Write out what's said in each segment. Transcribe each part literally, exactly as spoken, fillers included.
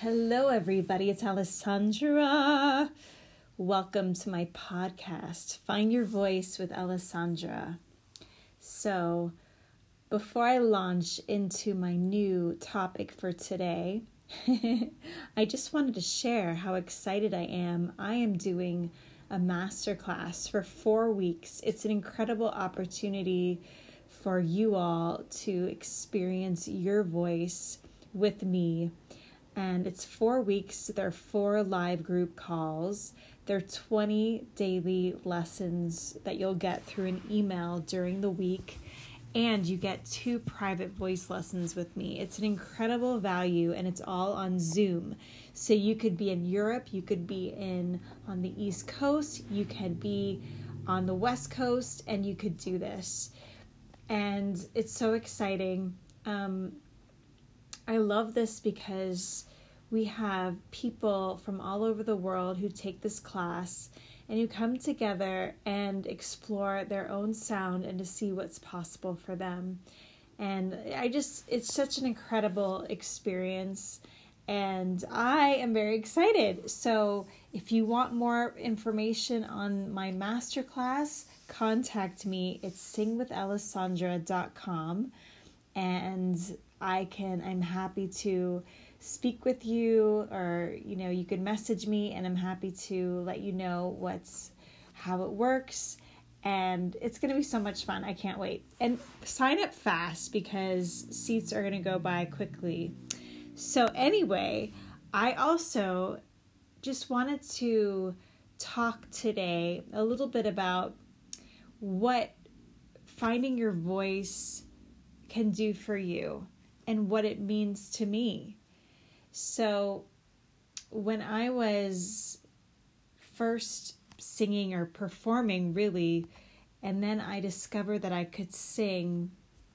Hello, everybody. It's Alessandra. Welcome to my podcast, Find Your Voice with Alessandra. So, before I launch into my new topic for today, I just wanted to share how excited I am. I am doing a masterclass for four weeks. It's an incredible opportunity for you all to experience your voice with me. And it's four weeks. There are four live group calls. There are twenty daily lessons that you'll get through an email during the week. And you get two private voice lessons with me. It's an incredible value, and it's all on Zoom. So you could be in Europe, you could be in on the East Coast, you could be on the West Coast, and you could do this. And it's so exciting. Um, I love this because we have people from all over the world who take this class and who come together and explore their own sound and to see what's possible for them. And I just, it's such an incredible experience, and I am very excited. So if you want more information on my masterclass, contact me. It's sing with alessandra dot com, and I can, I'm happy to speak with you, or, you know, you can message me and I'm happy to let you know what's, how it works. And it's going to be so much fun. I can't wait. And sign up fast because seats are going to go by quickly. So anyway, I also just wanted to talk today a little bit about what finding your voice can do for you and what it means to me. So when I was first singing or performing, really, and then I discovered that I could sing,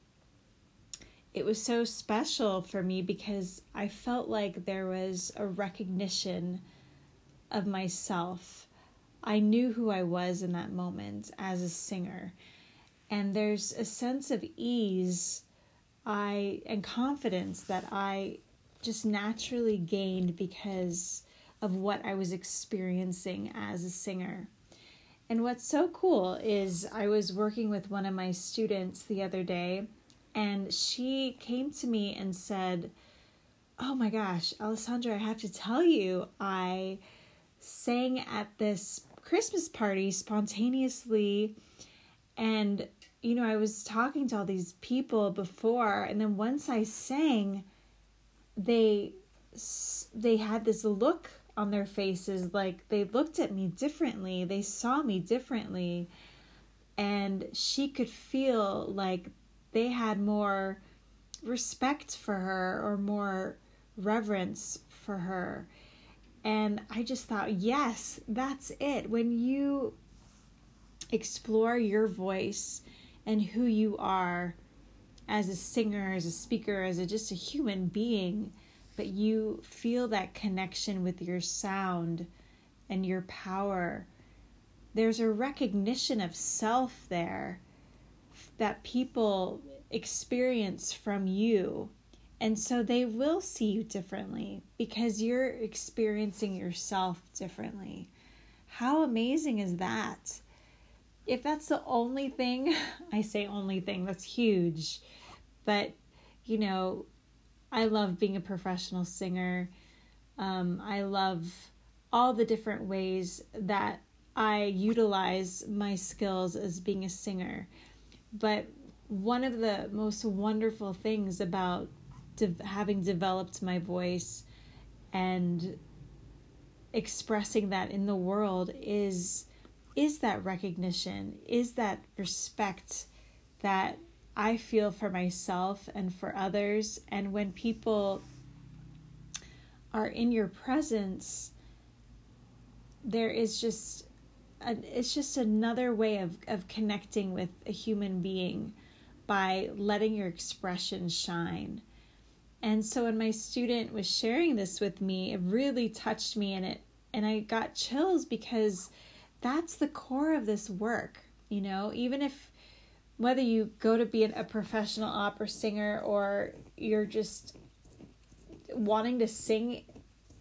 it was so special for me because I felt like there was a recognition of myself. I knew who I was in that moment as a singer. And there's a sense of ease I and confidence that I just naturally gained because of what I was experiencing as a singer. And what's so cool is I was working with one of my students the other day, and she came to me and said, "Oh my gosh, Alessandra, I have to tell you, I sang at this Christmas party spontaneously, and you know, I was talking to all these people before, and then once I sang, they they had this look on their faces, like they looked at me differently, they saw me differently, and she could feel like they had more respect for her or more reverence for her." And I just thought, yes, that's it. When you explore your voice and who you are as a singer, as a speaker, as a, just a human being, but you feel that connection with your sound and your power, there's a recognition of self there that people experience from you. And so they will see you differently because you're experiencing yourself differently. How amazing is that? If that's the only thing, I say only thing, that's huge. But, you know, I love being a professional singer. Um, I love all the different ways that I utilize my skills as being a singer. But one of the most wonderful things about de- having developed my voice and expressing that in the world is is that recognition, is that respect that I feel for myself and for others. And when people are in your presence, there is just, a, it's just another way of, of connecting with a human being by letting your expression shine. And so when my student was sharing this with me, it really touched me, and it and I got chills because that's the core of this work. You know, even if whether you go to be a professional opera singer or you're just wanting to sing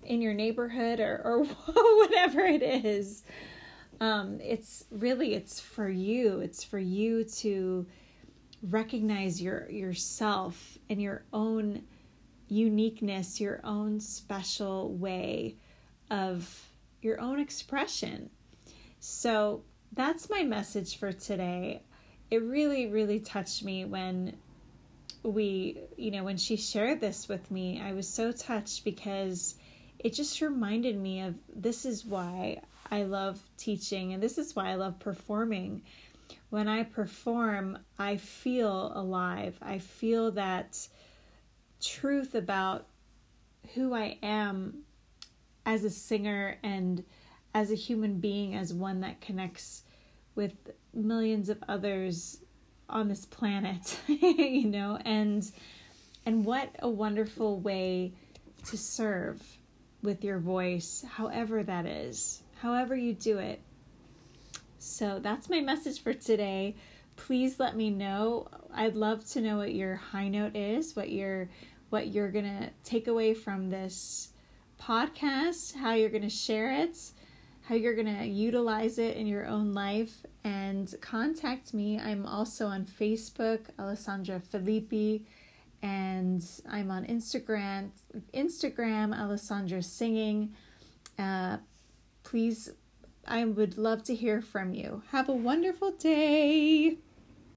in your neighborhood or, or whatever it is. Um, it's really, it's for you. It's for you to recognize your yourself and your own uniqueness, your own special way of your own expression. So that's my message for today. It really, really touched me when we, you know, when she shared this with me. I was so touched because it just reminded me of this is why I love teaching and this is why I love performing. When I perform, I feel alive. I feel that truth about who I am as a singer and as a human being, as one that connects with millions of others on this planet, you know, and and what a wonderful way to serve with your voice, however that is, however you do it. So that's my message for today. Please let me know. I'd love to know what your high note is, what you're what you're gonna take away from this podcast, how you're gonna share it, how you're going to utilize it in your own life, and contact me. I'm also on Facebook, Alessandra Filippi, and I'm on Instagram, Instagram, Alessandra Singing. Uh, please, I would love to hear from you. Have a wonderful day.